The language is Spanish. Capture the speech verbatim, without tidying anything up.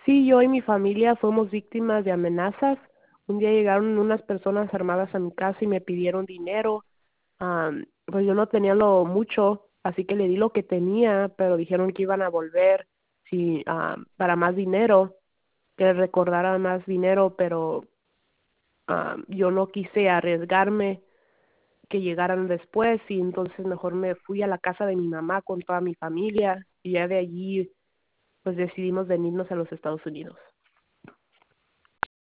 Sí, yo y mi familia fuimos víctimas de amenazas. Un día llegaron unas personas armadas a mi casa y me pidieron dinero. Am, pues yo no tenía lo mucho, así que le di lo que tenía, pero dijeron que iban a volver si, am, para más dinero, que recordara más dinero, pero am, yo no quise arriesgarme que llegaran después y entonces mejor me fui a la casa de mi mamá con toda mi familia y ya de allí pues decidimos venirnos a los Estados Unidos.